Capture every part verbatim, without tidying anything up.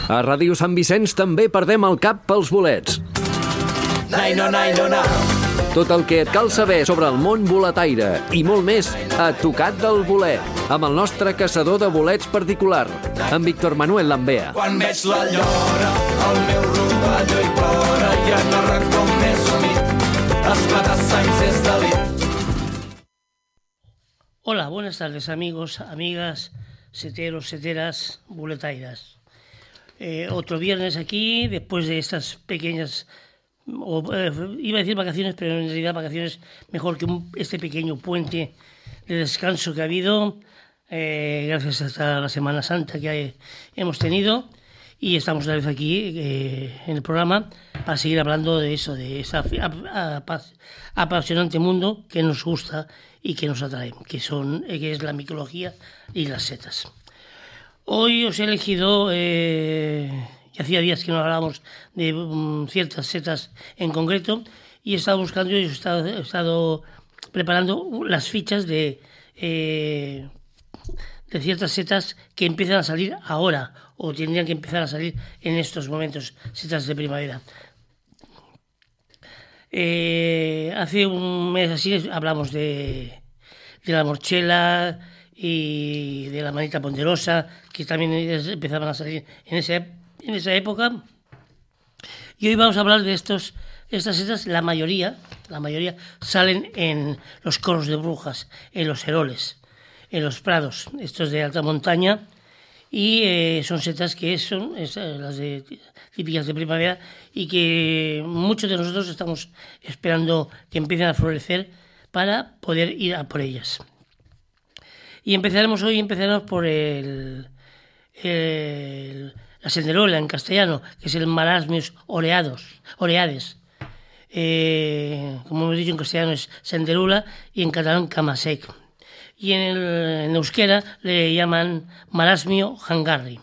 A Ràdio Sant Vicenç també perdem el cap pels bolets. Nai, no, nai, no, no. Tot el que et cal saber sobre el món boletaire i molt més a Tocat del Bolet, amb el nostre caçador de bolets particular, en Víctor Manuel Lambea. Quan veig la llora, el meu robadio i plora, ja no recordo més humit, esclata sangs és delit. Hola, buenas tardes amigos, amigas, seteros, seteras, boletairas. Eh, otro viernes aquí, después de estas pequeñas... O, eh, iba a decir vacaciones, pero en realidad vacaciones mejor que un, este pequeño puente de descanso que ha habido, eh, gracias a la Semana Santa que hay, hemos tenido, y estamos otra vez aquí eh, en el programa para seguir hablando de eso, de ese apasionante mundo que nos gusta y que nos atrae, que, son, eh, que es la micología y las setas. Hoy os he elegido... Eh, Y hacía días que no hablábamos de um, ciertas setas en concreto y he estado buscando y he estado, he estado preparando las fichas de, eh, de ciertas setas que empiezan a salir ahora o tendrían que empezar a salir en estos momentos, setas de primavera. Eh, hace un mes así hablamos de, de la morchela y de la manita ponderosa, que también empezaban a salir en ese en esa época, y hoy vamos a hablar de estos, estas setas. La mayoría, la mayoría salen en los corros de brujas, en los eroles, en los prados, estos de alta montaña, y eh, son setas que son es, las de, típicas de primavera y que muchos de nosotros estamos esperando que empiecen a florecer para poder ir a por ellas. Y empezaremos hoy, empezaremos por el... el la senderola en castellano, que es el Marasmius oreados, oreades. Eh, como hemos dicho, en castellano es senderula y en catalán camasec. Y en, el, en euskera le llaman Marasmio hangarri.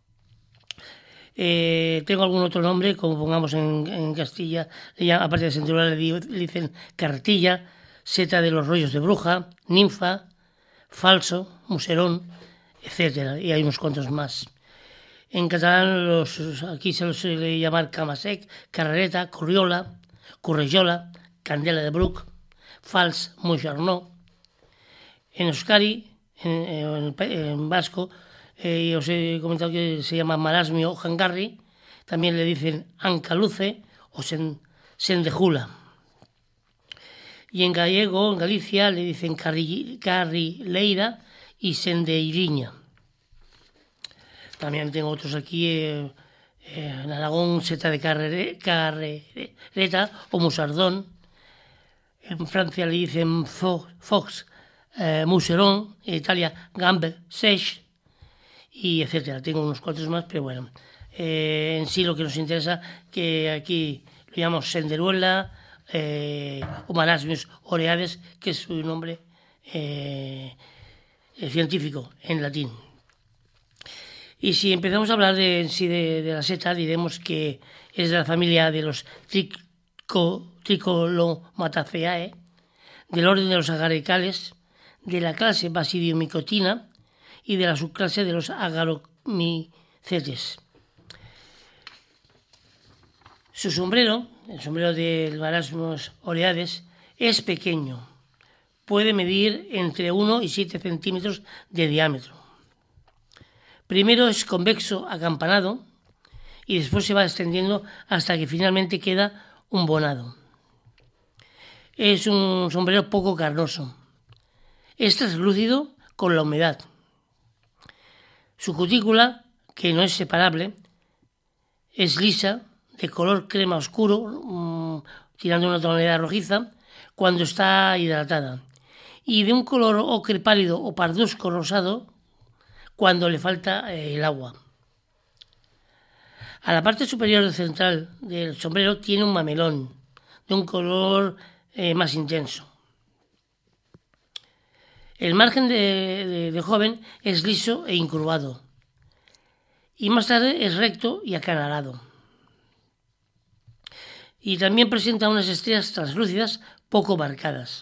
Eh, tengo algún otro nombre, como pongamos en, en Castilla, le llaman, aparte de senderula le, le dicen cartilla, seta de los rollos de bruja, ninfa, falso, muserón, etcétera. Y hay unos cuantos más. En catalán los, aquí se los suele llamar camasec, carrereta, curriola, currejola, candela de bruc, fals, muixarnó. En euskari, en, en, en vasco, eh, os he comentado que se llama marasmio hangarri, también le dicen ancaluce o sen, sendejula. Y en gallego, en Galicia, le dicen carri, carrileira y sendeiriña. También tengo otros aquí, eh, eh, en Aragón, seta de carrere, carrereta o musardón. En Francia le dicen fo, fox, eh, muserón. En Italia, gambe, seix, y etcétera. Tengo unos cuantos más, pero bueno. Eh, en sí lo que nos interesa, que aquí lo llamamos senderuela eh, o Marasmius oreades, que es su nombre eh, científico en latín. Y si empezamos a hablar de, en sí de, de la seta, diremos que es de la familia de los trico, Tricolomataceae, del orden de los agaricales, de la clase Basidiomicotina y de la subclase de los agaromicetes. Su sombrero, el sombrero del Marasmius oreades, es pequeño. Puede medir entre uno y siete centímetros de diámetro. Primero es convexo acampanado y después se va extendiendo hasta que finalmente queda un bonado. Es un sombrero poco carnoso. Es translúcido con la humedad. Su cutícula, que no es separable, es lisa, de color crema oscuro, mmm, tirando una tonalidad rojiza, cuando está hidratada, y de un color ocre pálido o parduzco rosado cuando le falta eh, el agua. A la parte superior central del sombrero tiene un mamelón de un color eh, más intenso. El margen de, de, de joven es liso e incurvado y más tarde es recto y acanalado. Y también presenta unas estrellas translúcidas poco marcadas.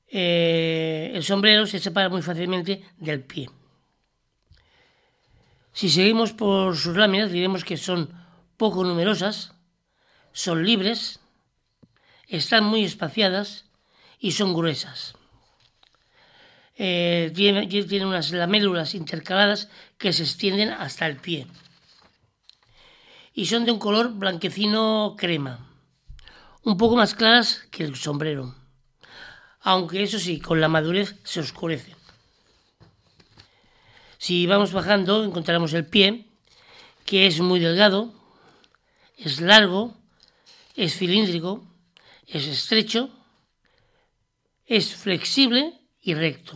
Eh, el sombrero se separa muy fácilmente del pie. Si seguimos por sus láminas diremos que son poco numerosas, son libres, están muy espaciadas y son gruesas. Eh, tiene, tiene unas lamélulas intercaladas que se extienden hasta el pie. Y son de un color blanquecino crema, un poco más claras que el sombrero, aunque eso sí, con la madurez se oscurece. Si vamos bajando encontraremos el pie, que es muy delgado, es largo, es cilíndrico, es estrecho, es flexible y recto.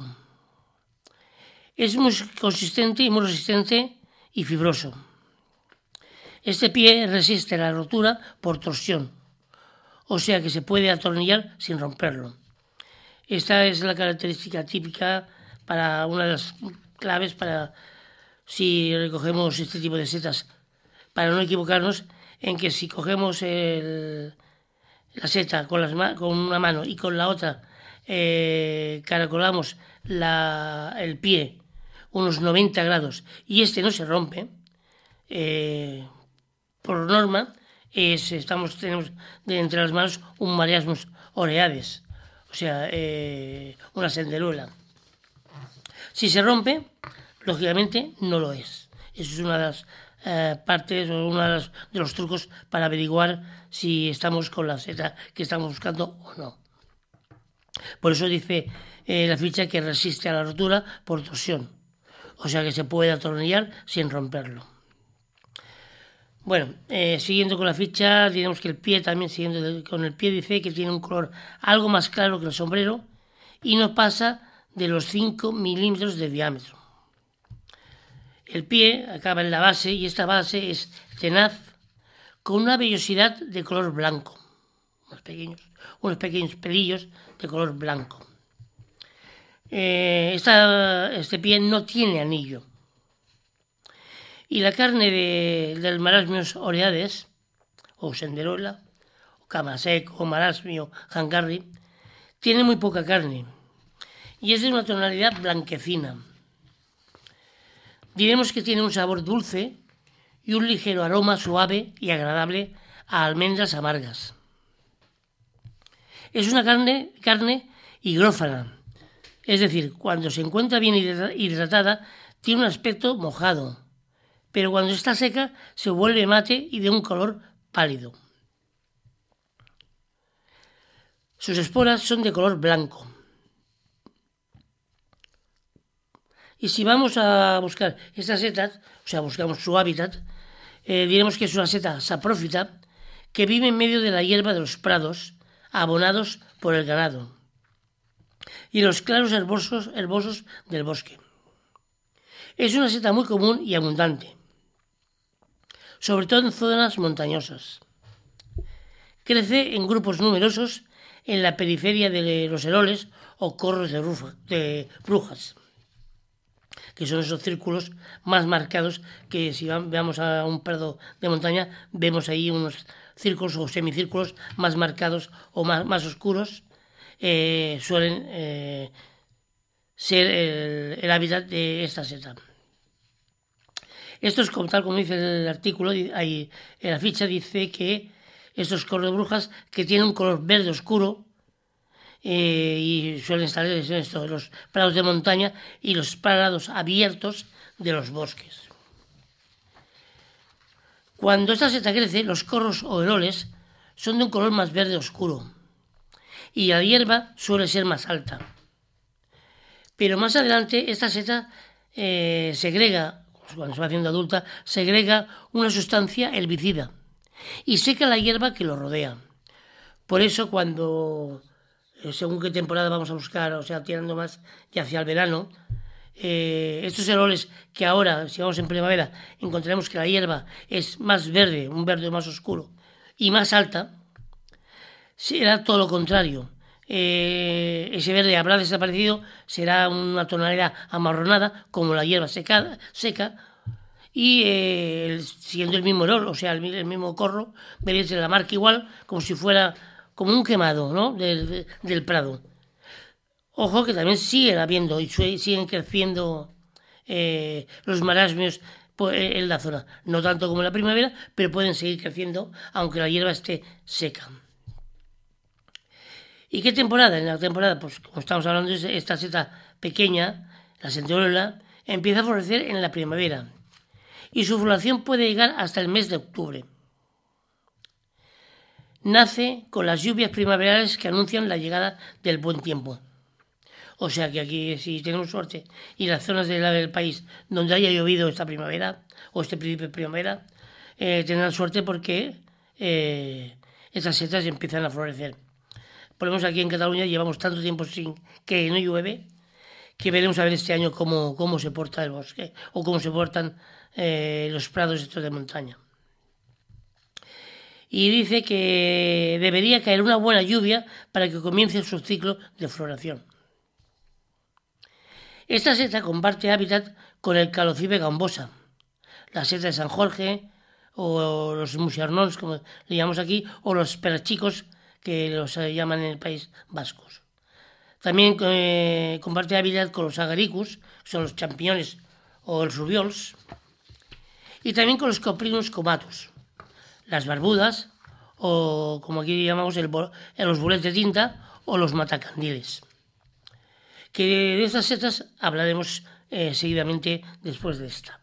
Es muy consistente y muy resistente y fibroso. Este pie resiste la rotura por torsión, o sea que se puede atornillar sin romperlo. Esta es la característica típica para una de las claves para si recogemos este tipo de setas, para no equivocarnos en que si cogemos el, la seta con, las, con una mano y con la otra eh, caracolamos la, el pie unos noventa grados y este no se rompe, eh, por norma es, estamos, tenemos de entre las manos un Marasmus oreades, o sea, eh, una senderuela. Si se rompe, lógicamente no lo es. Eso es una de las eh, partes o uno de los, de los trucos para averiguar si estamos con la seta que estamos buscando o no. Por eso dice eh, la ficha que resiste a la rotura por torsión, o sea que se puede atornillar sin romperlo. Bueno, eh, siguiendo con la ficha, diremos que el pie también, siguiendo con el pie, dice que tiene un color algo más claro que el sombrero y no pasa de los cinco milímetros de diámetro. El pie acaba en la base y esta base es tenaz con una vellosidad de color blanco, unos pequeños, unos pequeños pelillos de color blanco. Eh, esta, este pie no tiene anillo. Y la carne de, del Marasmus oreades, o senderola, o camasec, o marasmio hangarri, tiene muy poca carne y es de una tonalidad blanquecina. Diremos que tiene un sabor dulce y un ligero aroma suave y agradable a almendras amargas. Es una carne, carne higrófana, es decir, cuando se encuentra bien hidratada tiene un aspecto mojado, pero cuando está seca se vuelve mate y de un color pálido. Sus esporas son de color blanco. Y si vamos a buscar estas setas, o sea, buscamos su hábitat, eh, diremos que es una seta saprófita que vive en medio de la hierba de los prados, abonados por el ganado, y los claros herbosos, herbosos del bosque. Es una seta muy común y abundante, sobre todo en zonas montañosas. Crece en grupos numerosos en la periferia de los eroles o corros de, rufa, de brujas, que son esos círculos más marcados que si vamos a un prado de montaña vemos ahí unos círculos o semicírculos más marcados o más, más oscuros, eh, suelen eh, ser el, el hábitat de esta seta. Esto es como tal como dice el artículo, ahí en la ficha dice que estos corros de brujas que tienen un color verde oscuro eh, y suelen estar en esto, en los prados de montaña y los prados abiertos de los bosques. Cuando esta seta crece, los corros o eroles son de un color más verde oscuro y la hierba suele ser más alta. Pero más adelante esta seta eh, segrega, cuando se va haciendo adulta, segrega una sustancia herbicida y seca la hierba que lo rodea. Por eso cuando, según qué temporada vamos a buscar, o sea, tirando más ya hacia el verano, eh, estos eroles que ahora, si vamos en primavera, encontraremos que la hierba es más verde, un verde más oscuro y más alta, será todo lo contrario. Eh, ese verde habrá desaparecido, será una tonalidad amarronada como la hierba seca, seca y eh, siguiendo el mismo erol, o sea, el, el mismo corro, veréis la marca igual, como si fuera como un quemado, ¿no? del, de, del prado. Ojo que también siguen habiendo y siguen creciendo eh, los marasmios, en la zona. No tanto como en la primavera, pero pueden seguir creciendo aunque la hierba esté seca. ¿Y qué temporada? En la temporada, pues como estamos hablando, esta seta pequeña, la senderola, empieza a florecer en la primavera y su floración puede llegar hasta el mes de octubre. Nace con las lluvias primaverales que anuncian la llegada del buen tiempo. O sea que aquí, si tenemos suerte, y las zonas del país donde haya llovido esta primavera, o este principio de primavera, eh, tendrán suerte porque eh, estas setas empiezan a florecer. Por lo menos aquí en Cataluña llevamos tanto tiempo sin que no llueve, que veremos a ver este año cómo, cómo se porta el bosque, o cómo se portan eh, los prados estos de montaña. Y dice que debería caer una buena lluvia para que comience su ciclo de floración. Esta seta comparte hábitat con el Calocibe gambosa, la seta de San Jorge, o los musarnons, como le llamamos aquí, o los perchicos, que los llaman en el País Vascos. También eh, comparte hábitat con los agaricus, que son los champiñones o los rubiols, y también con los coprinus comatus, las barbudas, o como aquí llamamos el, los bolets de tinta, o los matacandiles. Que de estas setas hablaremos eh, seguidamente después de esta.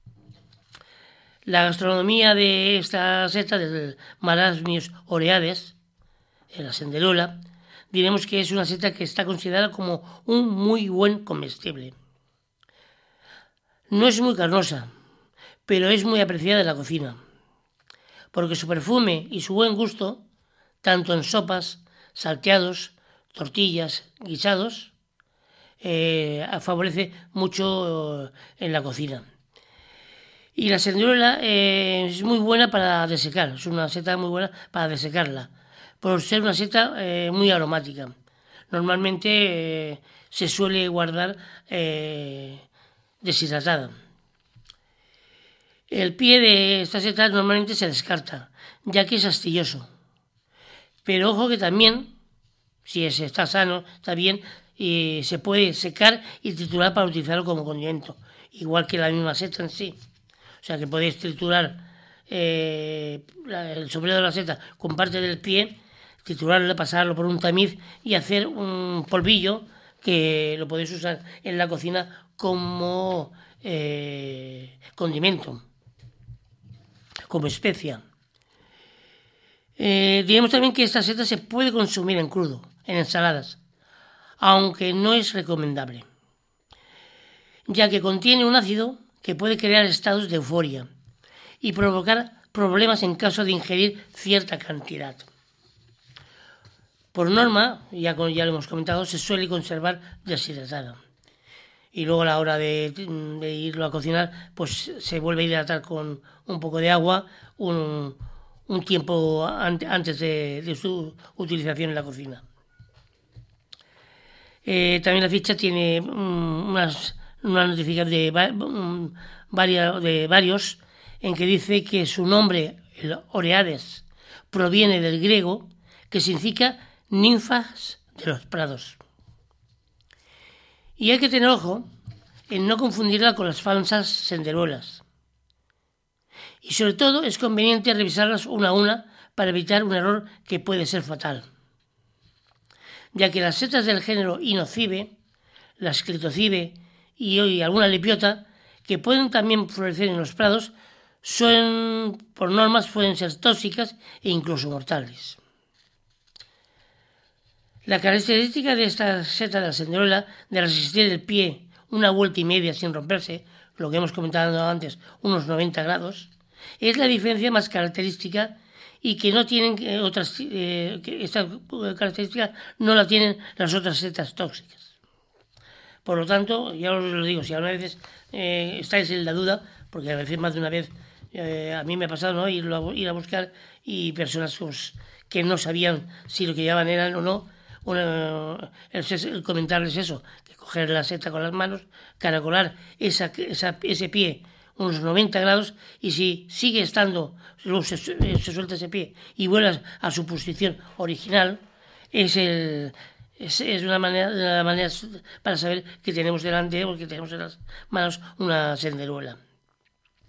La gastronomía de esta seta, del Marasmius oreades, la senderola, diremos que es una seta que está considerada como un muy buen comestible. No es muy carnosa, pero es muy apreciada en la cocina, porque su perfume y su buen gusto, tanto en sopas, salteados, tortillas, guisados, eh, favorece mucho en la cocina. Y la senderola eh, es muy buena para desecar, es una seta muy buena para desecarla, por ser una seta eh, muy aromática. Normalmente eh, se suele guardar eh, deshidratada. El pie de esta seta normalmente se descarta, ya que es astilloso. Pero ojo que también, si está sano, está bien, y se puede secar y triturar para utilizarlo como condimento, igual que la misma seta en sí. O sea que podéis triturar eh, el sobrero de la seta con parte del pie, triturarlo, pasarlo por un tamiz y hacer un polvillo que lo podéis usar en la cocina como eh, condimento, como especia. Eh, diremos también que esta seta se puede consumir en crudo, en ensaladas, aunque no es recomendable, ya que contiene un ácido que puede crear estados de euforia y provocar problemas en caso de ingerir cierta cantidad. Por norma, ya, ya lo hemos comentado, se suele conservar deshidratada. Y luego a la hora de, de irlo a cocinar, pues se vuelve a hidratar con un poco de agua un, un tiempo antes de, de su utilización en la cocina. Eh, también la ficha tiene um, unas, una notificación de, um, varios, de varios en que dice que su nombre, el oreades, proviene del griego, que significa ninfas de los prados. Y hay que tener ojo en no confundirla con las falsas senderolas. Y sobre todo es conveniente revisarlas una a una para evitar un error que puede ser fatal, ya que las setas del género Inocibe, la Sclitocibe y hoy alguna lepiota, que pueden también florecer en los prados, son, por normas pueden ser tóxicas e incluso mortales. La característica de esta seta de la senderola de resistir el pie una vuelta y media sin romperse, lo que hemos comentado antes, unos noventa grados, es la diferencia más característica y que no tienen eh, otras, eh, que esta característica no la tienen las otras setas tóxicas. Por lo tanto, ya os lo digo, si alguna vez eh, estáis en la duda, porque a veces más de una vez eh, a mí me ha pasado, ¿no?, ir a, ir a buscar y personas pues, que no sabían si lo que llevaban eran o no, una, el, el comentarles eso, que coger la seta con las manos, caracolar esa, esa, ese pie unos noventa grados y si sigue estando, luego se, se suelta ese pie y vuelve a su posición original, es, el, es, es una, manera, una manera para saber que tenemos delante o que tenemos en las manos una senderuela.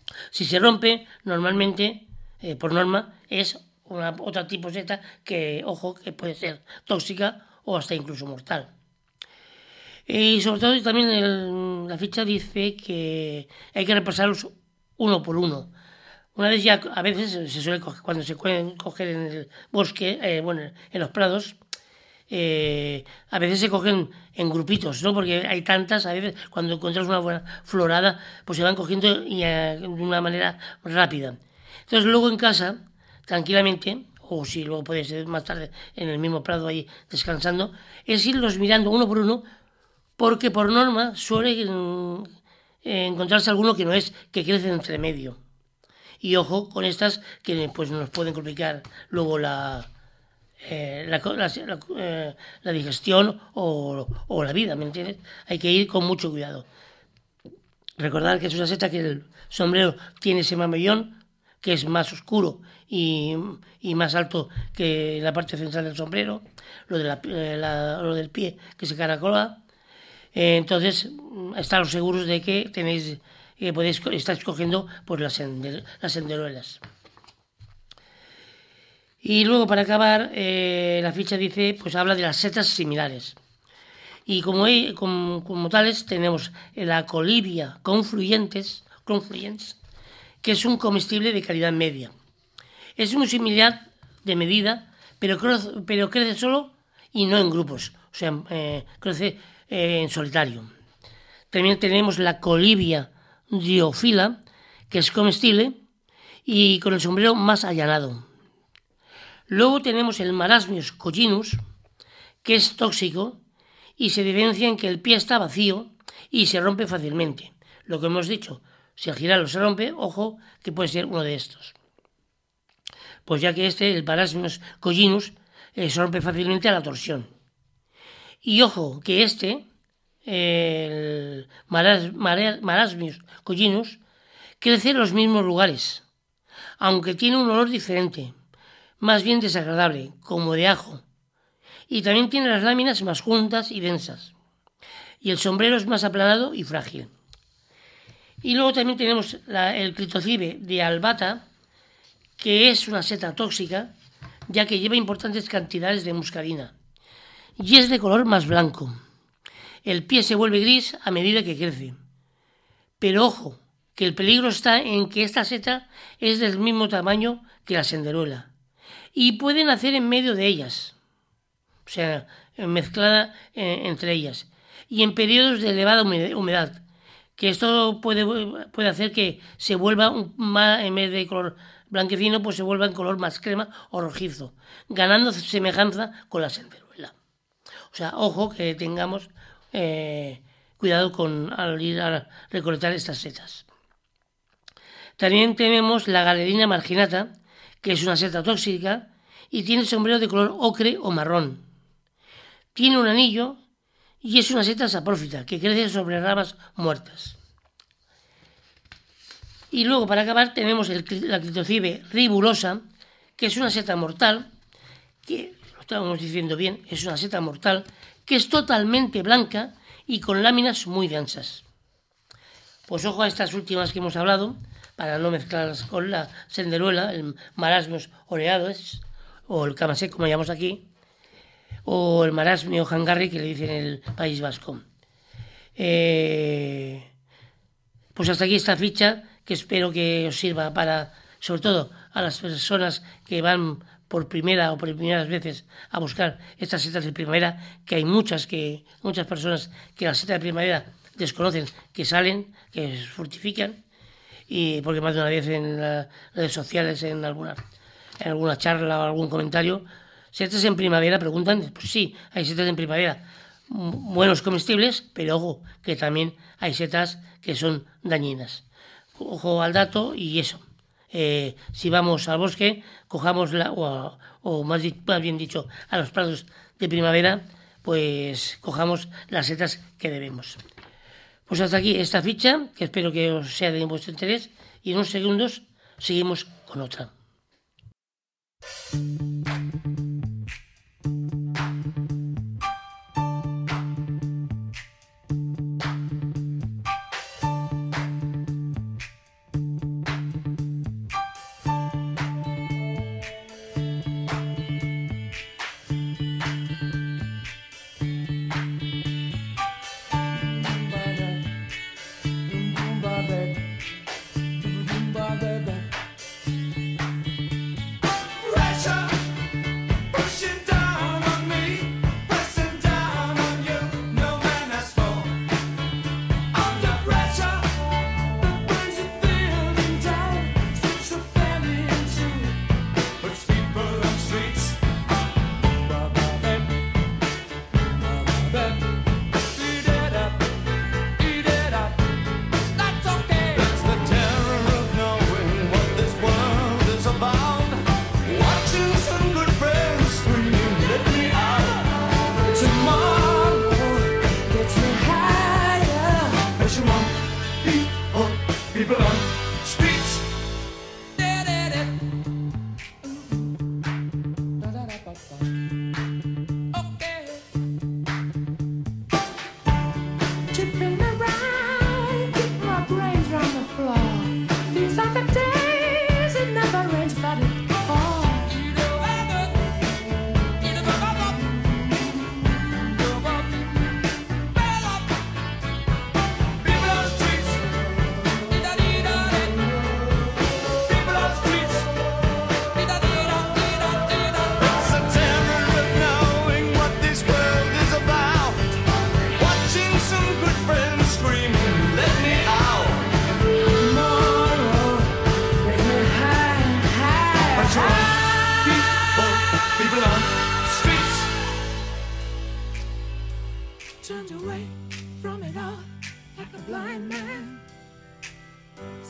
Si se rompe, normalmente, eh, por norma, es una, otra tipo de seta que, ojo, que puede ser tóxica o hasta incluso mortal. Y sobre todo también el, la ficha dice que hay que repasarlos uno por uno. Una vez ya, a veces se suele coger, cuando se pueden coger en el bosque, eh, bueno, en los prados, eh, a veces se cogen en grupitos, ¿no? Porque hay tantas, a veces cuando encuentras una buena florada, pues se van cogiendo y, eh, de una manera rápida. Entonces luego en casa, tranquilamente, o si luego puedes ir más tarde en el mismo prado ahí descansando, es irlos mirando uno por uno, porque por norma suele eh, encontrarse alguno que no es, que crece entre medio. Y ojo con estas que pues nos pueden complicar luego la, eh, la, la, la, eh, la digestión o, o la vida, ¿me entiendes? Hay que ir con mucho cuidado. Recordar que es una seta que el sombrero tiene ese mamellón, que es más oscuro y, y más alto que la parte central del sombrero, lo, de la, eh, la, lo del pie que se caracola. Eh, entonces, estaros seguros de que tenéis... que podéis estar escogiendo pues, las, sender, las senderuelas. Y luego, para acabar, eh, la ficha dice, pues habla de las setas similares. Y como, como, como tales, tenemos la Colibia confluyentes, confluyens, que es un comestible de calidad media. Es muy similar de medida, pero crece, pero crece solo y no en grupos, o sea, eh, crece eh, en solitario. También tenemos la Colibia diofila, que es comestible y con el sombrero más allanado. Luego tenemos el Marasmius collinus, que es tóxico y se diferencia en que el pie está vacío y se rompe fácilmente. Lo que hemos dicho, si al girarlo se rompe, ojo que puede ser uno de estos. Pues ya que este, el Marasmius collinus, eh, se rompe fácilmente a la torsión. Y ojo que este, el Maras, Marasmius collinus, crece en los mismos lugares, aunque tiene un olor diferente, más bien desagradable, como de ajo, y también tiene las láminas más juntas y densas, y el sombrero es más aplanado y frágil. Y luego también tenemos la, el Clitocibe de albata, que es una seta tóxica, ya que lleva importantes cantidades de muscarina, y es de color más blanco. El pie se vuelve gris a medida que crece. Pero ojo, que el peligro está en que esta seta es del mismo tamaño que la senderuela y puede nacer en medio de ellas, o sea, mezclada entre ellas, y en periodos de elevada humedad, que esto puede, puede hacer que se vuelva un, más, en vez de color blanquecino, pues se vuelva en color más crema o rojizo, ganando semejanza con la senderuela. O sea, ojo que tengamos Eh, cuidado con al ir a recolectar estas setas. También tenemos la Galerina marginata, que es una seta tóxica y tiene el sombrero de color ocre o marrón. Tiene un anillo y es una seta saprófita que crece sobre ramas muertas. Y luego, para acabar, tenemos el, la Clitocibe ribulosa, que es una seta mortal, que lo estábamos diciendo bien, es una seta mortal, que es totalmente blanca y con láminas muy densas. Pues ojo a estas últimas que hemos hablado, para no mezclarlas con la senderuela, el Marasmius oreados, o el Camasec, como llamamos aquí, o el Marasmio hangarri, que le dicen en el País Vasco. Eh, pues hasta aquí esta ficha, que espero que os sirva para, sobre todo, a las personas que van por primera o por primeras veces a buscar estas setas de primavera, que hay muchas que muchas personas que las setas de primavera desconocen, que salen, que se fortifican, y porque más de una vez en las redes sociales, en alguna, en alguna charla o algún comentario, setas en primavera, preguntan, pues sí, hay setas en primavera, buenos comestibles, pero ojo, que también hay setas que son dañinas. Ojo al dato y eso. Eh, si vamos al bosque, cojamos la, o, a, o más, más bien dicho, a los prados de primavera, pues cojamos las setas que debemos. Pues hasta aquí esta ficha, que espero que os sea de vuestro interés, y en unos segundos seguimos con otra.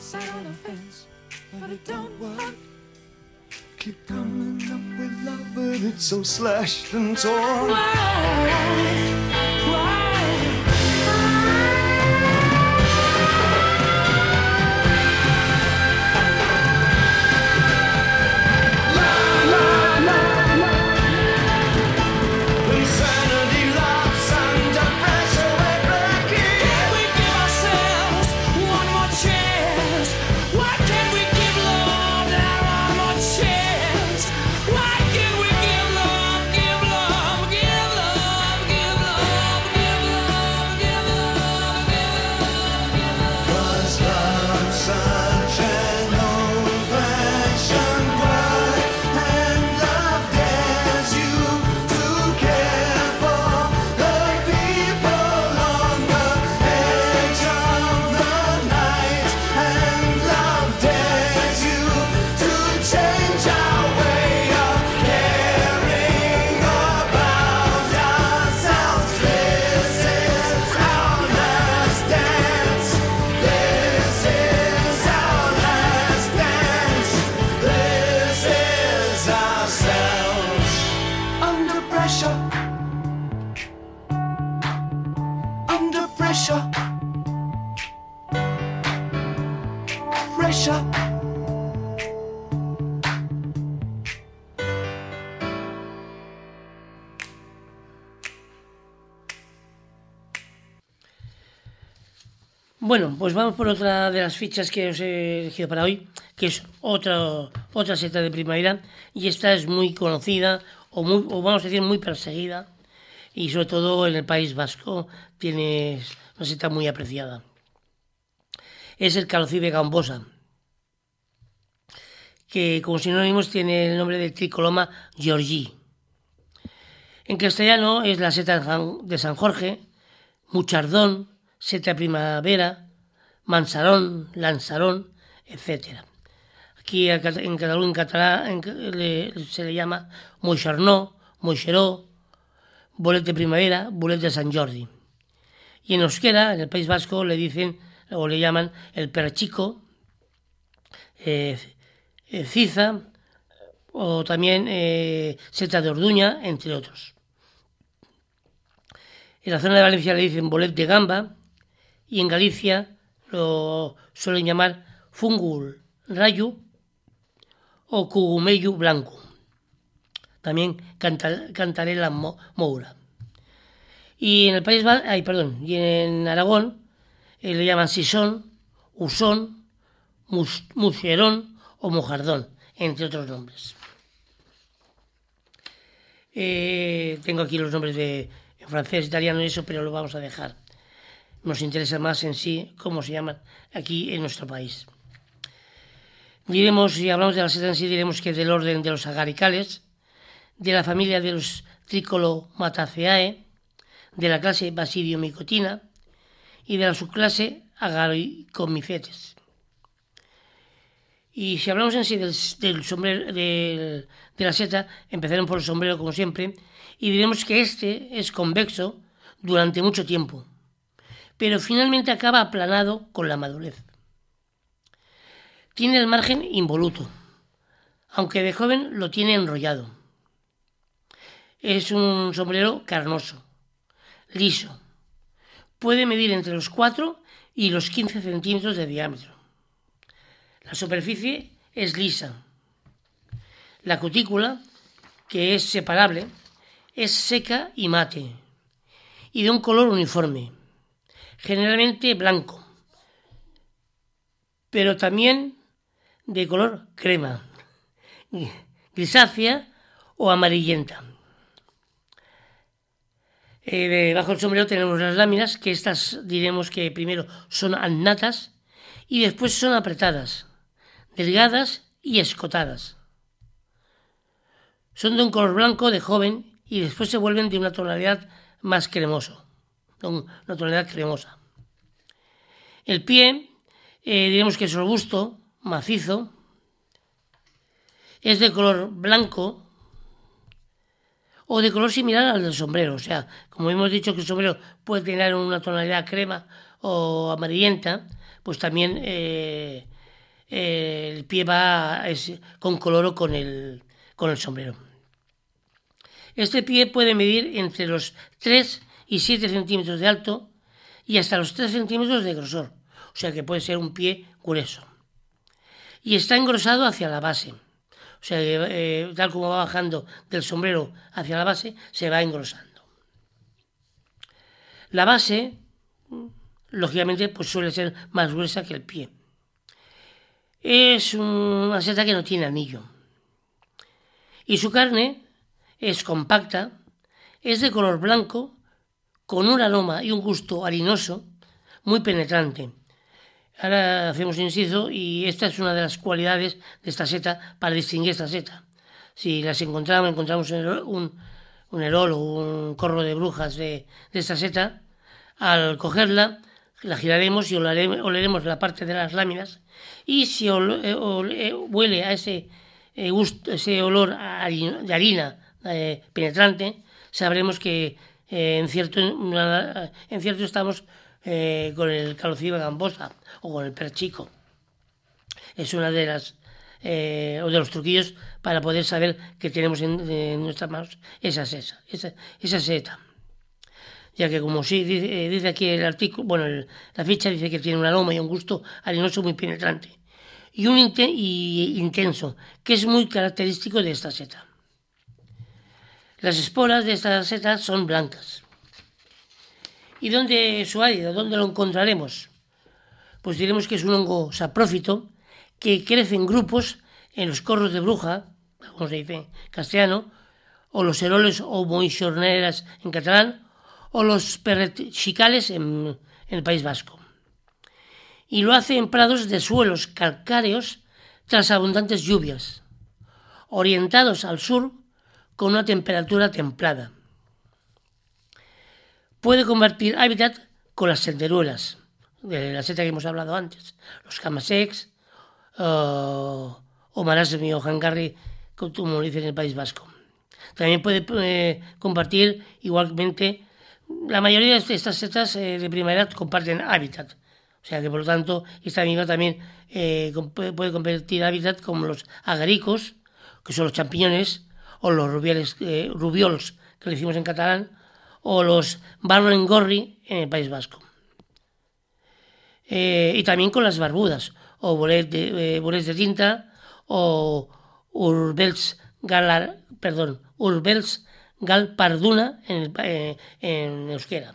sat on a fence, but it don't work. Keep coming up with love, but it's so slashed and torn. Why? Why? Bueno, pues vamos por otra de las fichas que os he elegido para hoy, que es otra, otra seta de primavera, y esta es muy conocida, o, muy, o vamos a decir muy perseguida, y sobre todo en el País Vasco tiene una seta muy apreciada. Es el Calocibe gambosa, que como sinónimos tiene el nombre de Tricoloma georgii. En castellano es la seta de San Jorge, muchardón, seta primavera, mansarón, lanzarón, etcétera. Aquí en catalán, en catalán en, le, se le llama moixarnó, moixeró, bolet de primavera, bolet de Sant Jordi. Y en euskera, en el País Vasco, le dicen o le llaman el perchico, eh, eh, ciza o también eh, seta de Orduña, entre otros. En la zona de Valencia le dicen bolet de gamba y en Galicia lo suelen llamar fungul rayu o cugumeyu blanco. También cantar, cantarela moura. Y en el País ay, perdón, y en Aragón eh, le llaman sisón, usón, mus, mujerón o mojardón, entre otros nombres. Eh, tengo aquí los nombres de en francés, italiano y eso, pero lo vamos a dejar. Nos interesa más en sí cómo se llaman aquí en nuestro país. Diremos, si hablamos de la seta en sí, diremos que es del orden de los agaricales, de la familia de los Tricolomataceae, de la clase Basidiomicotina y de la subclase Agaricomicetes. Y si hablamos en sí del, del sombrero, del, de la seta, empezaremos por el sombrero como siempre, y diremos que este es convexo durante mucho tiempo, pero finalmente acaba aplanado con la madurez. Tiene el margen involuto, aunque de joven lo tiene enrollado. Es un sombrero carnoso, liso. Puede medir entre los cuatro y los quince centímetros de diámetro. La superficie es lisa. La cutícula, que es separable, es seca y mate, y de un color uniforme, generalmente blanco, pero también de color crema, grisácea o amarillenta. Eh, debajo del sombrero tenemos las láminas, que estas diremos que primero son annatas y después son apretadas, delgadas y escotadas. Son de un color blanco de joven y después se vuelven de una tonalidad más cremoso, una tonalidad cremosa. El pie, eh, diremos que es robusto, macizo, es de color blanco o de color similar al del sombrero. O sea, como hemos dicho que el sombrero puede tener una tonalidad crema o amarillenta, pues también eh, eh, el pie va es, con coloro con el, con el sombrero. Este pie puede medir entre los tres y siete centímetros de alto y hasta los tres centímetros de grosor, o sea que puede ser un pie grueso. Y está engrosado hacia la base, o sea que eh, tal como va bajando del sombrero hacia la base, se va engrosando. La base, lógicamente, pues suele ser más gruesa que el pie. Es una seta que no tiene anillo. Y su carne es compacta, es de color blanco, con un aroma y un gusto harinoso muy penetrante. Ahora hacemos un inciso y esta es una de las cualidades de esta seta para distinguir esta seta. Si las encontramos, encontramos un, un herol o un corro de brujas de, de esta seta, al cogerla la giraremos y oleremos, oleremos la parte de las láminas y si ol, ol, huele a ese, eh, gusto, ese olor de harina eh, penetrante, sabremos que eh, en, cierto, una, en cierto estamos eh, con el Calopsibia gambosa o con el perchico. Es una de las eh, o de los truquillos para poder saber que tenemos en, en nuestras manos esa seta, esa, esa seta. Ya que como sí dice, dice aquí el artículo, bueno, el, la ficha dice que tiene un aroma y un gusto harinoso muy penetrante y un inten, y intenso, que es muy característico de esta seta. Las esporas de esta seta son blancas. ¿Y dónde su árido? ¿Dónde lo encontraremos? Pues diremos que es un hongo saprófito que crece en grupos en los corros de bruja, como se dice en castellano, o los eroles o moixorneras en catalán, o los perrechicales en, en el País Vasco. Y lo hace en prados de suelos calcáreos tras abundantes lluvias, orientados al sur con una temperatura templada. Puede compartir hábitat con las senderuelas, de la seta que hemos hablado antes, los camasecs uh, o marasmi o hangarri, como dicen en el País Vasco. También puede eh, compartir igualmente. La mayoría de estas setas eh, de primavera comparten hábitat, o sea que por lo tanto esta misma también eh, puede compartir hábitat como los agaricos, que son los champiñones, o los rubioles, eh, rubiols, que le decimos en catalán, o los barlengorri en el País Vasco. Eh, y también con las barbudas, o bolets de, eh, bolets de tinta, o urbels galar, perdón, urbels galparduna en, el, eh, en euskera.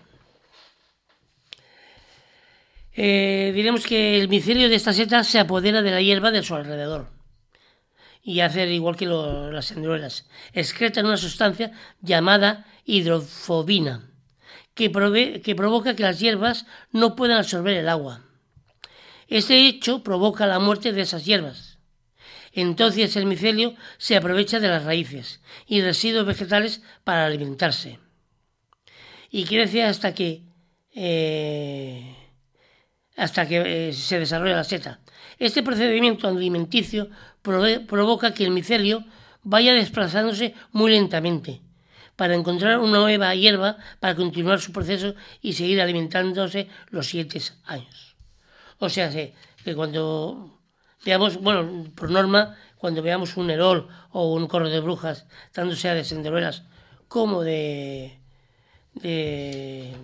Eh, diremos que el micelio de esta seta se apodera de la hierba de su alrededor y hace igual que lo, las senderuelas. Excretan una sustancia llamada hidrofobina que, prove, que provoca que las hierbas no puedan absorber el agua. Este hecho provoca la muerte de esas hierbas. Entonces el micelio se aprovecha de las raíces y residuos vegetales para alimentarse y crece hasta que eh, hasta que eh, se desarrolla la seta. Este procedimiento alimenticio prove- provoca que el micelio vaya desplazándose muy lentamente para encontrar una nueva hierba para continuar su proceso y seguir alimentándose los siguientes años. O sea, que cuando veamos, bueno, por norma, cuando veamos un herol o un corro de brujas, tanto sea de senderuelas como de, de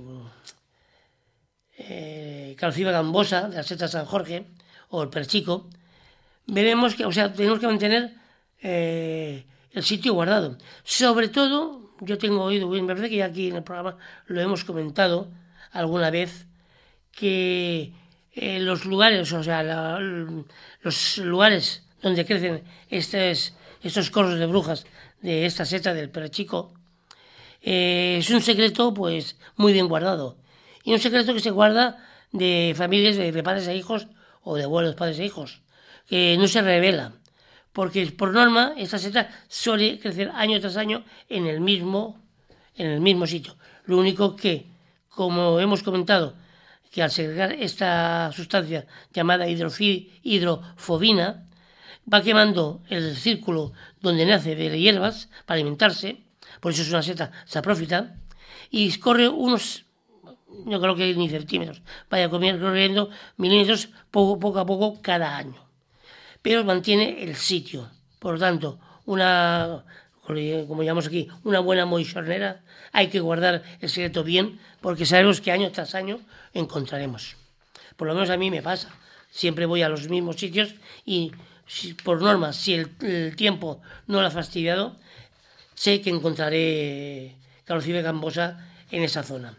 eh, Calopsibia gambosa, de la seta San Jorge, o el perchico, veremos que, o sea, tenemos que mantener eh, el sitio guardado. Sobre todo, yo tengo oído, me parece que ya aquí en el programa lo hemos comentado alguna vez, que eh, los lugares, o sea, la, los lugares donde crecen estos, estos corros de brujas de esta seta del perchico, eh, es un secreto pues muy bien guardado. Y un secreto que se guarda de familias de, de padres e hijos o de abuelos, padres e hijos, que no se revela. Porque por norma esta seta suele crecer año tras año en el mismo, en el mismo sitio. Lo único que, como hemos comentado, que al segregar esta sustancia llamada hidrofobina, va quemando el círculo donde nace de hierbas para alimentarse, por eso es una seta saprófita, y corre unos, yo creo que ni centímetros, vaya corriendo milímetros poco, poco a poco cada año. pero mantiene el sitio. Por lo tanto, una, como llamamos aquí, una buena moixornera, hay que guardar el secreto bien, porque sabemos que año tras año encontraremos. Por lo menos a mí me pasa. Siempre voy a los mismos sitios y, si, por norma, si el, el tiempo no lo ha fastidiado, sé que encontraré Calocibe gambosa en esa zona.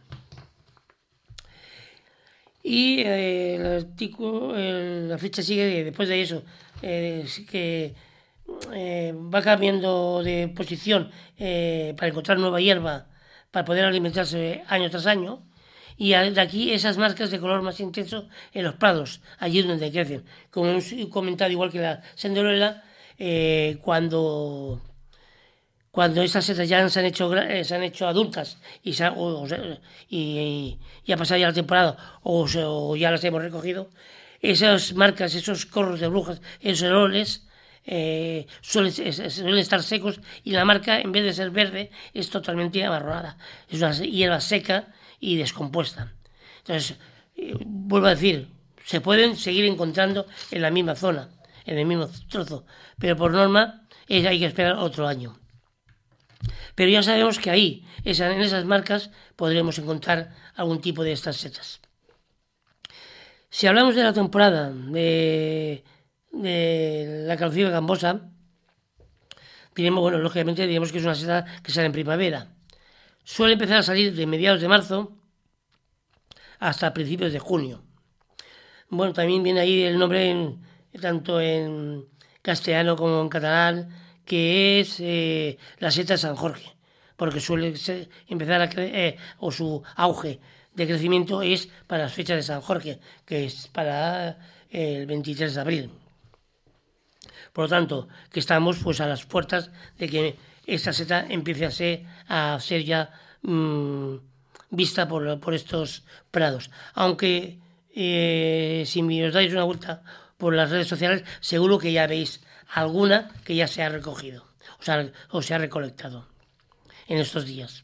Y eh, el artículo, el, la fecha sigue después de eso, eh, que eh, va cambiando de posición eh, para encontrar nueva hierba, para poder alimentarse año tras año. Y de aquí esas marcas de color más intenso en los prados, allí donde crecen. Como hemos comentado, igual que la senderuela, eh, cuando, cuando estas setas ya se han hecho, se han hecho adultas y, se, o, o, y, y ha pasado ya la temporada o, o ya las hemos recogido, esas marcas, esos corros de brujas, esos eroles, eh, suelen, suelen estar secos y la marca, en vez de ser verde, es totalmente amarronada. Es una hierba seca y descompuesta. Entonces, eh, vuelvo a decir, se pueden seguir encontrando en la misma zona, en el mismo trozo, pero por norma es, hay que esperar otro año. Pero ya sabemos que ahí, esa, en esas marcas, podremos encontrar algún tipo de estas setas. Si hablamos de la temporada de, de la Calocibe gambosa, diremos, bueno, lógicamente diremos que es una seta que sale en primavera. Suele empezar a salir de mediados de marzo hasta principios de junio. Bueno, también viene ahí el nombre en, tanto en castellano como en catalán, que es eh, la seta de San Jorge, porque suele ser, empezar a cre- eh, o su auge de crecimiento es para las fechas de San Jorge, que es para eh, el veintitrés de abril. Por lo tanto, que estamos pues a las puertas de que esta seta empiece a ser, a ser ya mmm, vista por, por estos prados. Aunque eh, si os dais una vuelta por las redes sociales, seguro que ya veis alguna que ya se ha recogido, o sea, o se ha recolectado en estos días.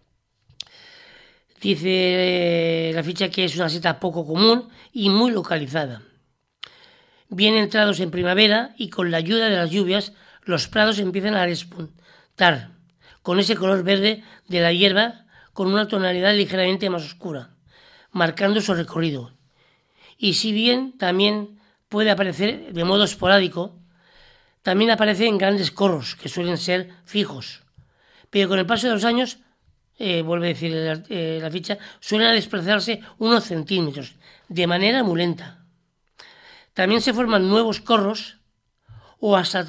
Dice eh, la ficha que es una seta poco común y muy localizada. Bien entrados en primavera y con la ayuda de las lluvias, los prados empiezan a despuntar con ese color verde de la hierba con una tonalidad ligeramente más oscura, marcando su recorrido. Y si bien también puede aparecer de modo esporádico, también aparece en grandes corros que suelen ser fijos, pero con el paso de los años, eh, vuelve a decir la, eh, la ficha, suelen desplazarse unos centímetros de manera muy lenta. También se forman nuevos corros o hasta,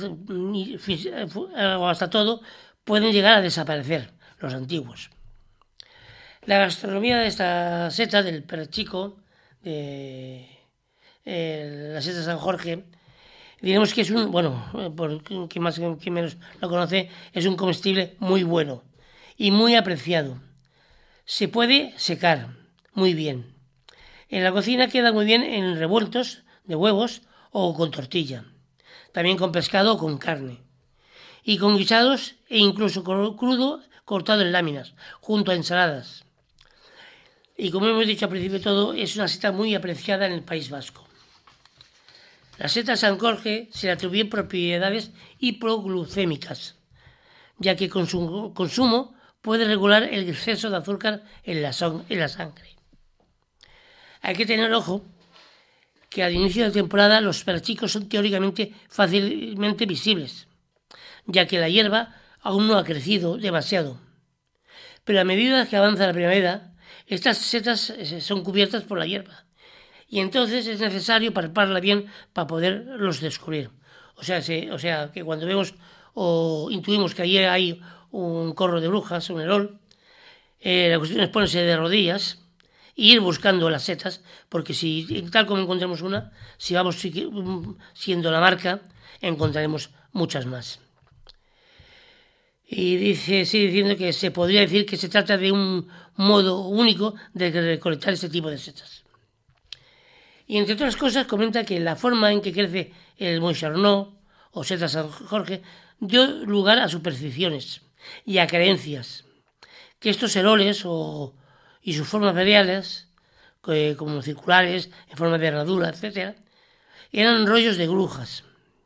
o hasta todo pueden llegar a desaparecer los antiguos. La gastronomía de esta seta, del perchico, de eh, la seta San Jorge, diremos que es un, bueno, por quien más quien menos lo conoce, es un comestible muy bueno y muy apreciado. Se puede secar muy bien. En la cocina queda muy bien en revueltos de huevos o con tortilla, también con pescado o con carne, y con guisados e incluso crudo cortado en láminas, junto a ensaladas. Y como hemos dicho al principio de todo, es una seta muy apreciada en el País Vasco. La seta San Jorge se le atribuyen propiedades hipoglucémicas, ya que con su consumo puede regular el exceso de azúcar en la, son- en la sangre. Hay que tener ojo que al inicio de temporada los perchicos son teóricamente fácilmente visibles, ya que la hierba aún no ha crecido demasiado. Pero a medida que avanza la primavera, estas setas son cubiertas por la hierba, y entonces es necesario palparla bien para poderlos descubrir. O sea, se, o sea que cuando vemos o intuimos que allí hay un corro de brujas, un erol, eh, la cuestión es ponerse de rodillas e ir buscando las setas, porque si tal como encontremos una, si vamos siguiendo la marca, encontraremos muchas más. Y dice, sigue diciendo que se podría decir que se trata de un modo único de recolectar este tipo de setas. Y entre otras cosas comenta que la forma en que crece el moixarnó o seta San Jorge dio lugar a supersticiones y a creencias, que estos eroles o, y sus formas variables, eh, como circulares, en forma de herradura, etcétera, eran rollos de brujas.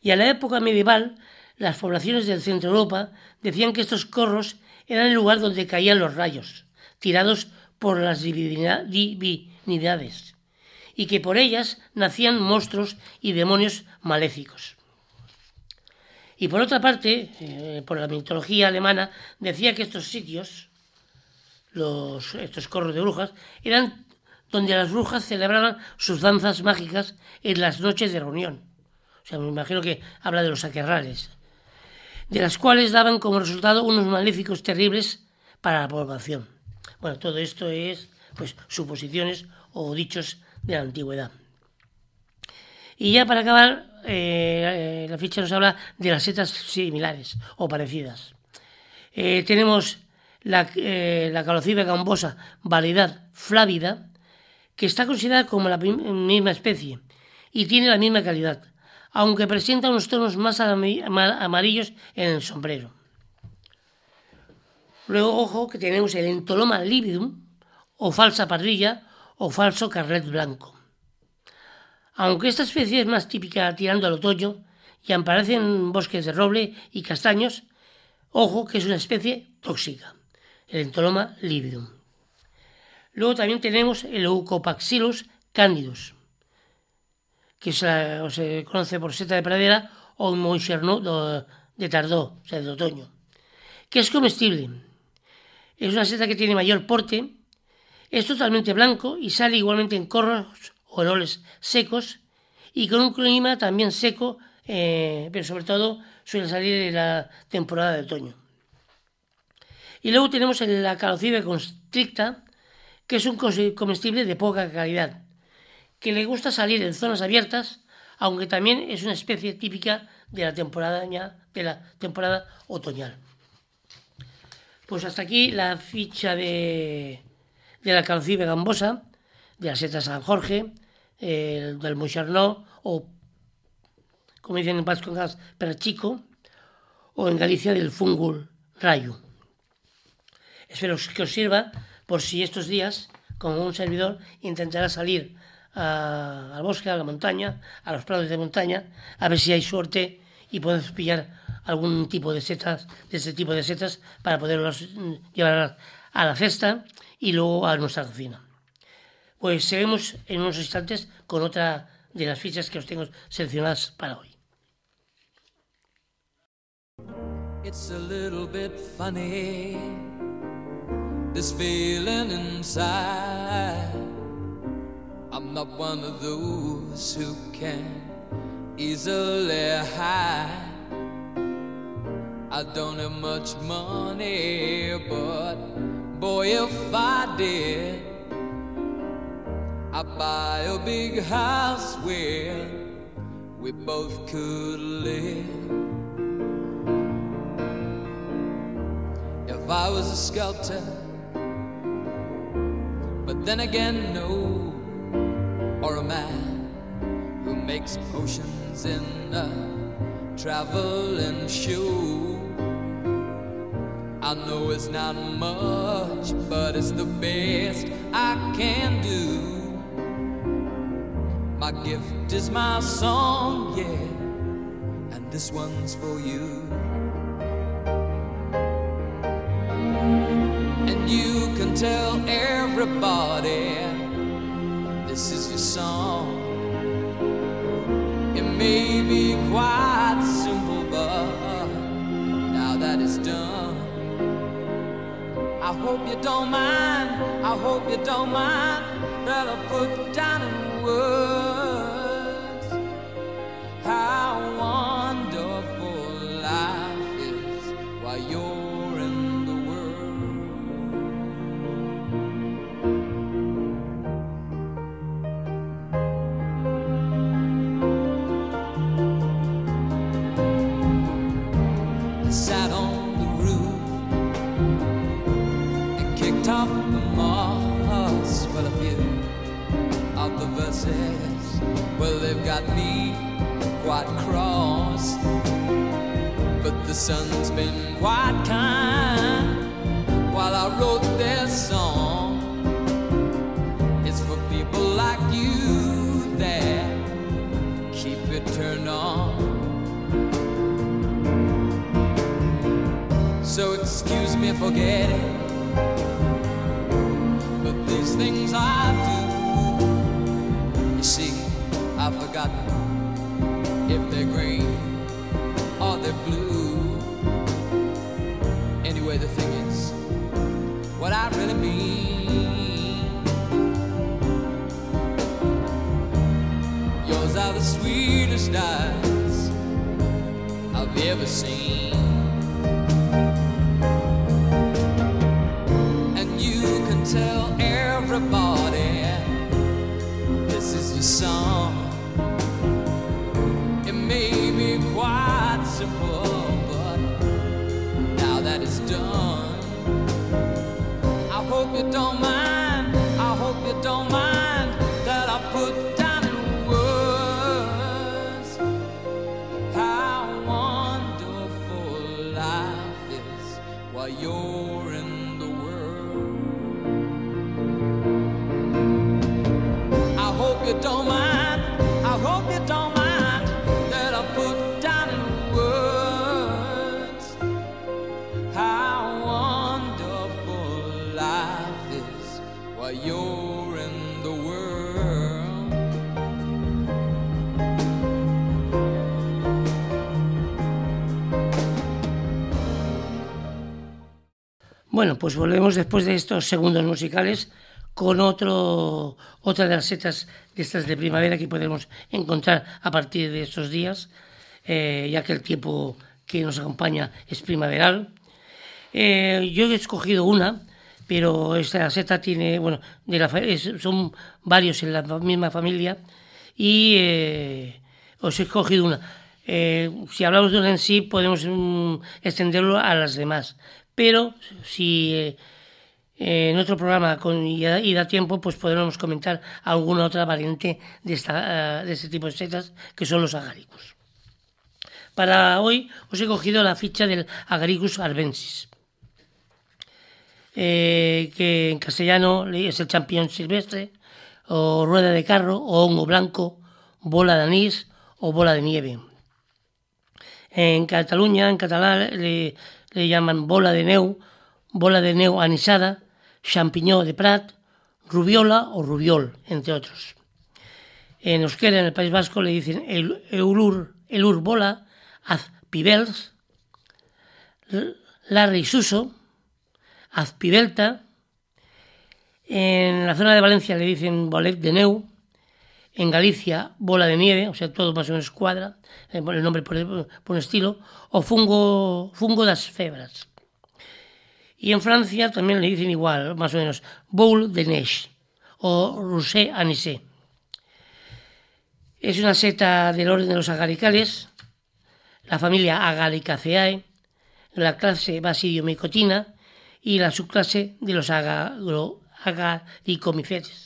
Y a la época medieval, las poblaciones del centro de Europa decían que estos corros eran el lugar donde caían los rayos, tirados por las divinidades, y que por ellas nacían monstruos y demonios maléficos. Y por otra parte, eh, por la mitología alemana, decía que estos sitios, los, estos corros de brujas, eran donde las brujas celebraban sus danzas mágicas en las noches de reunión. O sea, me imagino que habla de los aquelarres, de las cuales daban como resultado unos maléficos terribles para la población. Bueno, todo esto es pues suposiciones o dichos de la antigüedad. Y ya para acabar, eh, la ficha nos habla de las setas similares o parecidas. Eh, tenemos la, eh, la Calocibe gambosa validad flávida, que está considerada como la misma especie y tiene la misma calidad, aunque presenta unos tonos más amarillos en el sombrero. Luego, ojo, que tenemos el Entoloma lividum, o falsa parrilla, o falso carlet blanco. Aunque esta especie es más típica tirando al otoño y aparece en bosques de roble y castaños, ojo que es una especie tóxica, el Entoloma lividum. Luego también tenemos el Leucopaxillus candidus, que se, o se conoce por seta de pradera o moixernau de tardó, o sea, de otoño, que es comestible. Es una seta que tiene mayor porte, es totalmente blanco y sale igualmente en corros o ololes secos y con un clima también seco, eh, pero sobre todo suele salir en la temporada de otoño. Y luego tenemos la Calocibe constricta, que es un comestible de poca calidad, que le gusta salir en zonas abiertas, aunque también es una especie típica de la temporada, de la temporada otoñal. Pues hasta aquí la ficha de, de la Calocibe gambosa, de la seta San Jorge, eh, del moixernau, o como dicen en vasco, perchico, o en Galicia del fungul rayo. Espero que os sirva por si estos días, como un servidor, intentará salir a, al bosque, a la montaña, a los prados de montaña, a ver si hay suerte y podemos pillar algún tipo de setas, de este tipo de setas, para poderlos llevar a la cesta y luego a nuestra cocina. Pues seguimos en unos instantes con otra de las fichas que os tengo seleccionadas para hoy. It's a little bit funny, this feeling inside. I'm not one of those who can easily hide. I don't have much money, but boy, if I did, I'd buy a big house where we both could live. If I was a sculptor, but then again, no, or a man who makes potions in a traveling shoe. I know it's not much, but it's the best I can do. My gift is my song, yeah, and this one's for you. And you can tell everybody this is your song. It may be quite simple, but now that it's done, I hope you don't mind, I hope you don't mind that I put down in words how wonderful life is while you're in the world. I sat on the roof and kicked off the moss. Well, a few of the verses, well, they've got me quite cross, but the sun's been quite kind while I wrote this song. It's for people like you that keep it turned on me forget it. But these things I do, you see, I've forgotten if they're green or they're blue. Anyway, the thing is, what I really mean, yours are the sweetest eyes I've ever seen. And you can tell everybody this is your song. It may be quite simple, but now that it's done, I hope you don't mind, I hope you don't mind that I put down in words how wonderful life is while you're in the world. I hope you don't mind, I hope you don't mind that I put down in words how wonderful life is while you're in the world. Bueno, pues volvemos después de estos segundos musicales con otro, otra de las setas de estas de primavera que podemos encontrar a partir de estos días, eh, ya que el tiempo que nos acompaña es primaveral. Eh, yo he escogido una, pero esta seta tiene, bueno, de la, es, son varios en la misma familia y eh, os he escogido una. Eh, si hablamos de una en sí, podemos um, extenderlo a las demás, pero si eh, en otro programa con, y, y da tiempo, pues podremos comentar alguna otra variante de, esta, uh, de este tipo de setas, que son los agaricus. Para hoy os he cogido la ficha del Agaricus arvensis, eh, que en castellano es el champiñón silvestre, o rueda de carro, o hongo blanco, bola de anís o bola de nieve. En Cataluña, en catalán, le, le llaman bola de neu, bola de neu anisada, champiñón de prat, rubiola o rubiol, entre otros. En euskera, en el País Vasco, le dicen el, elur, elur bola, azpibels, larri suso, azpibelta. En la zona de Valencia le dicen bolet de neu. En Galicia, bola de nieve, o sea, todo más o menos cuadra, el nombre por, por un estilo, o fungo, fungo das febras. Y en Francia también le dicen igual, más o menos, boule de neige o rosé anisé. Es una seta del orden de los agaricales, la familia Agaricaceae, la clase Basidiomycotina y la subclase de los agaricomíferes.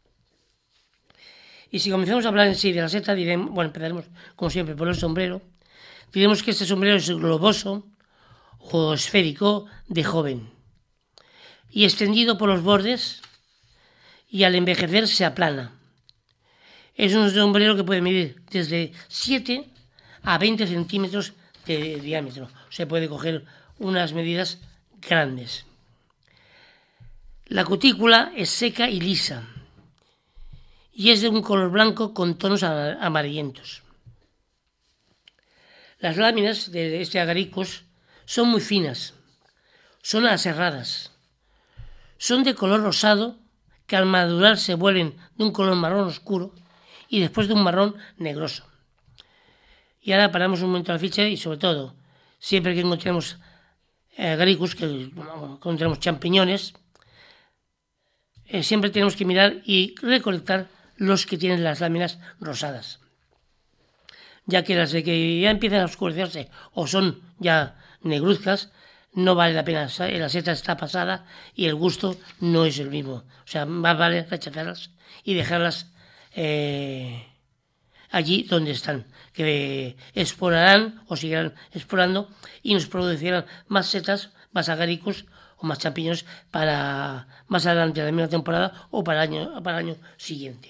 Y si comenzamos a hablar en sí de la seta, diremos, bueno, empezaremos como siempre por el sombrero. Diremos que este sombrero es globoso o esférico de joven y extendido por los bordes, y al envejecer se aplana. Es un sombrero que puede medir desde siete a veinte centímetros de diámetro. Se puede coger unas medidas grandes. La cutícula es seca y lisa y es de un color blanco con tonos amarillentos. Las láminas de este agaricus son muy finas, son aserradas, son de color rosado que al madurar se vuelven de un color marrón oscuro y después de un marrón negroso. Y ahora paramos un momento la ficha y sobre todo, siempre que encontremos agaricus, que encontremos champiñones, eh, siempre tenemos que mirar y recolectar los que tienen las láminas rosadas, ya que las de que ya empiezan a oscurecerse o son ya negruzcas, no vale la pena, la seta está pasada y el gusto no es el mismo. O sea, más vale rechazarlas y dejarlas eh, allí donde están, que explorarán o seguirán explorando y nos producirán más setas, más agaricus o más champiñones para más adelante de la misma temporada o para el año, para el año siguiente.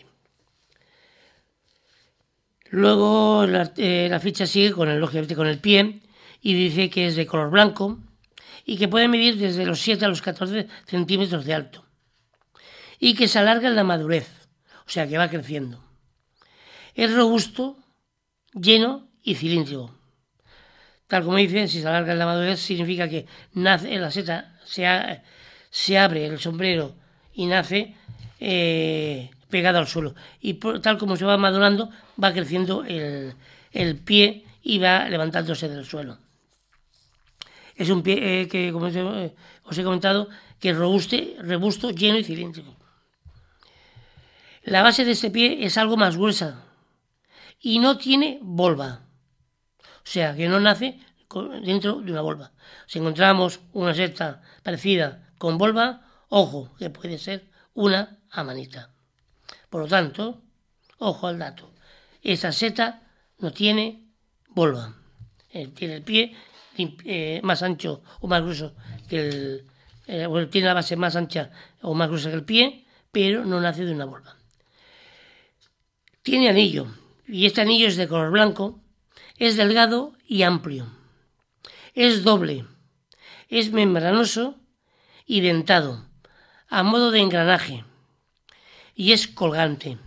Luego la, eh, la ficha sigue con el, lógicamente con el pie y dice que es de color blanco y que puede medir desde los siete a los catorce centímetros de alto y que se alarga en la madurez, o sea que va creciendo. Es robusto, lleno y cilíndrico. Tal como dicen, si se alarga en la madurez significa que nace la seta, se, ha, se abre el sombrero y nace eh, pegado al suelo. Y por, tal como se va madurando, va creciendo el, el pie y va levantándose del suelo. Es un pie eh, que, como os he comentado, que es robusto, robusto, lleno y cilíndrico. La base de este pie es algo más gruesa y no tiene volva. O sea, que no nace dentro de una volva. Si encontramos una seta parecida con volva, ojo, que puede ser una amanita. Por lo tanto, ojo al dato. Esta seta no tiene volva. Eh, tiene el pie eh, más ancho o más grueso que el... Eh, bueno, tiene la base más ancha o más gruesa que el pie, pero no nace de una volva. Tiene anillo, y este anillo es de color blanco. Es delgado y amplio. Es doble. Es membranoso y dentado, a modo de engranaje. Y es colgante.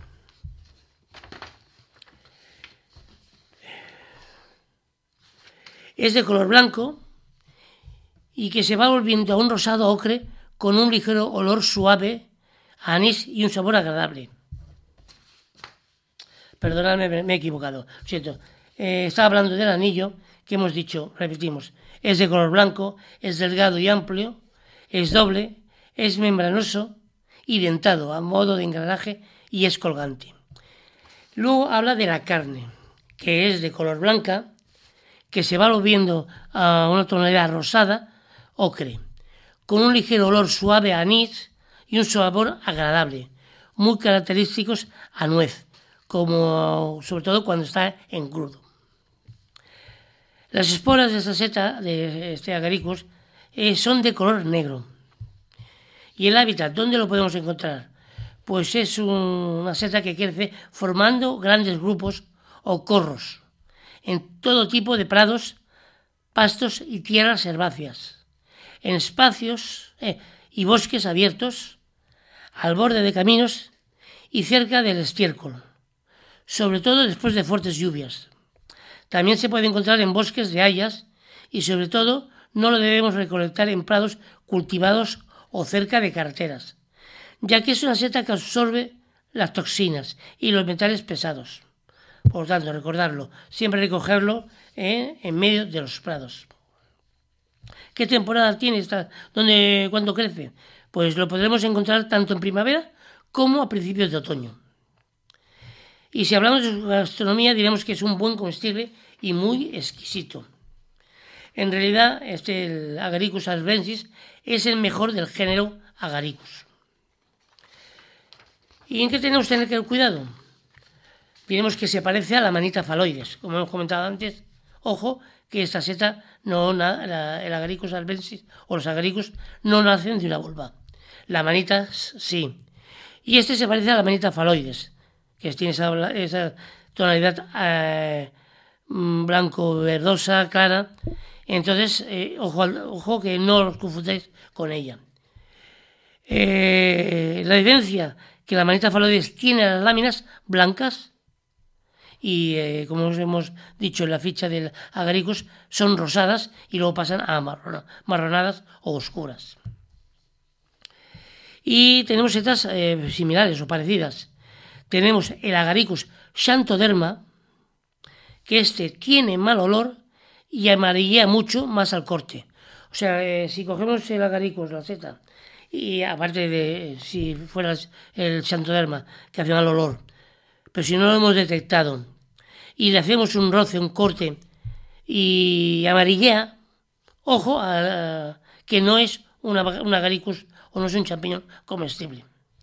Es de color blanco y que se va volviendo a un rosado ocre con un ligero olor suave, a anís y un sabor agradable. Perdonadme, me he equivocado. Lo siento. Eh, estaba hablando del anillo que hemos dicho, repetimos, es de color blanco, es delgado y amplio, es doble, es membranoso y dentado a modo de engranaje y es colgante. Luego habla de la carne, que es de color blanca, que se va volviendo a una tonalidad rosada, ocre, con un ligero olor suave a anís y un sabor agradable, muy característicos a nuez, como sobre todo cuando está en crudo. Las esporas de esta seta, de este agaricus, eh, son de color negro. ¿Y el hábitat dónde lo podemos encontrar? Pues es un, una seta que crece formando grandes grupos o corros en todo tipo de prados, pastos y tierras herbáceas, en espacios eh, y bosques abiertos, al borde de caminos y cerca del estiércol, sobre todo después de fuertes lluvias. También se puede encontrar en bosques de hayas y sobre todo no lo debemos recolectar en prados cultivados o cerca de carreteras, ya que es una seta que absorbe las toxinas y los metales pesados. Por lo tanto, recordarlo, siempre recogerlo eh, en medio de los prados. ¿Qué temporada tiene esta? ¿Dónde, cuándo crece? Pues lo podremos encontrar tanto en primavera como a principios de otoño. Y si hablamos de su gastronomía, diremos que es un buen comestible y muy exquisito. En realidad, este el Agaricus arvensis es el mejor del género Agaricus. ¿Y en qué tenemos que tener cuidado? Diremos que se parece a la manita faloides, como hemos comentado antes. Ojo, que esta seta, no, la, el Agaricus arvensis o los Agaricus no nacen de una volva. La manita sí. Y este se parece a la manita faloides, que tiene esa, esa tonalidad eh, blanco-verdosa, clara. Entonces, eh, ojo, ojo que no os confundáis con ella. Eh, la diferencia que la manita faloides tiene las láminas blancas y, eh, como os hemos dicho en la ficha del Agaricus, son rosadas y luego pasan a marrona, marronadas o oscuras. Y tenemos setas eh, similares o parecidas. Tenemos el Agaricus xanthoderma, que este tiene mal olor y amarillea mucho más al corte. O sea, eh, si cogemos el Agaricus, la seta, y aparte de si fuera el xanthoderma, que hace mal olor, pero si no lo hemos detectado y le hacemos un roce, un corte y amarillea, ojo, a, a, que no es una, un Agaricus o no es un champiñón comestible.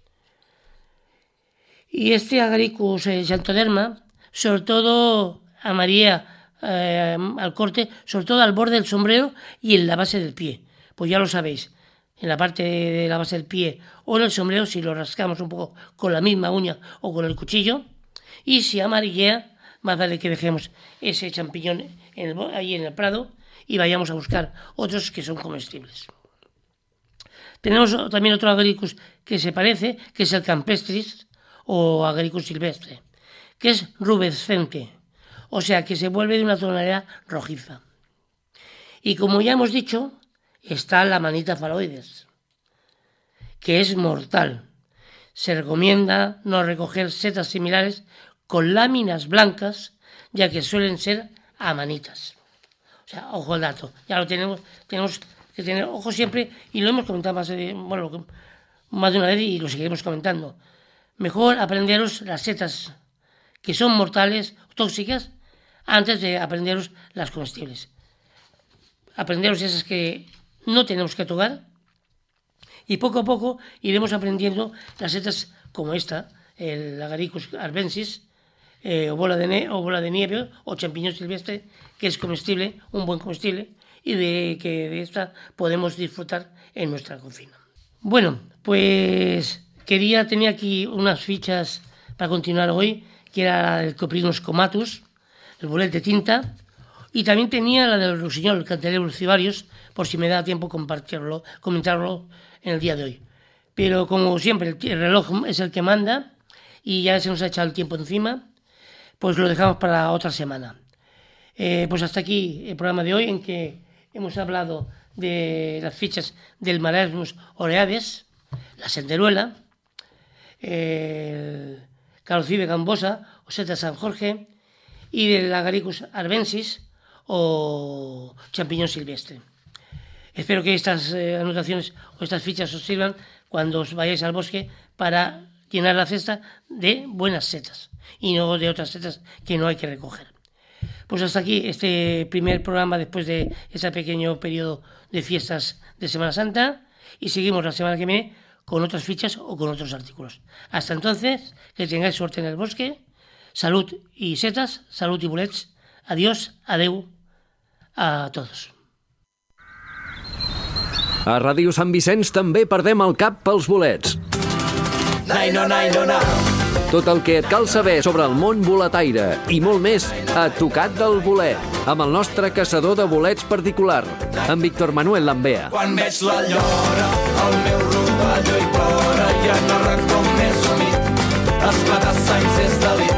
Y este Agaricus eh, xanthoderma, sobre todo amarillea eh, al corte, sobre todo al borde del sombrero y en la base del pie. Pues ya lo sabéis, en la parte de la base del pie o en el sombrero, si lo rascamos un poco con la misma uña o con el cuchillo, y si amarillea, más vale que dejemos ese champiñón en el, ahí en el prado y vayamos a buscar otros que son comestibles. Tenemos también otro Agaricus que se parece, que es el campestris o Agaricus silvestre, que es rubescente, o sea que se vuelve de una tonalidad rojiza. Y como ya hemos dicho, está la Amanita phalloides, que es mortal. Se recomienda no recoger setas similares con láminas blancas, ya que suelen ser amanitas. O sea, ojo al dato, ya lo tenemos, tenemos que tener ojo siempre, y lo hemos comentado más de, bueno, más de una vez y lo seguiremos comentando. Mejor aprenderos las setas que son mortales, tóxicas, antes de aprenderos las comestibles. Aprenderos esas que no tenemos que tocar, y poco a poco iremos aprendiendo las setas como esta, el Agaricus arvensis, eh, o, bola de ne- o bola de nieve, o champiñón silvestre, que es comestible, un buen comestible, y de que de esta podemos disfrutar en nuestra cocina. Bueno, pues quería, tenía aquí unas fichas para continuar hoy, que era el Coprinus comatus, el bolet de tinta, y también tenía la del rossinyol, el Candelabrum cibarius, por si me da tiempo compartirlo, comentarlo en el día de hoy. Pero como siempre, el, el reloj es el que manda, y ya se nos ha echado el tiempo encima, pues lo dejamos para otra semana. Eh, pues hasta aquí el programa de hoy, en que hemos hablado de las fichas del Marasmus oreades, la senderuela, el Calocibe gambosa o seta San Jorge, y del Agaricus arvensis o champiñón silvestre. Espero que estas eh, anotaciones o estas fichas os sirvan cuando os vayáis al bosque para llenar la cesta de buenas setas y no de otras setas que no hay que recoger. Pues hasta aquí este primer programa después de ese pequeño periodo de fiestas de Semana Santa, y seguimos la semana que viene con otras fichas o con otros artículos. Hasta entonces, que tengáis suerte en el bosque, salud y setas, salud y bolets, adiós, adeu a todos. A Ràdio Sant Vicenç també perdem el cap pels bolets. Nai, no, nai, no, no. Tot el que et cal saber sobre el món boletaire i molt més a Tocat del Bolet, amb el nostre caçador de bolets particular, en Víctor Manuel Lambea. Quan veig la llora, el meu rovelló hi plora i en el racó més humit, esclatar sangs és delit.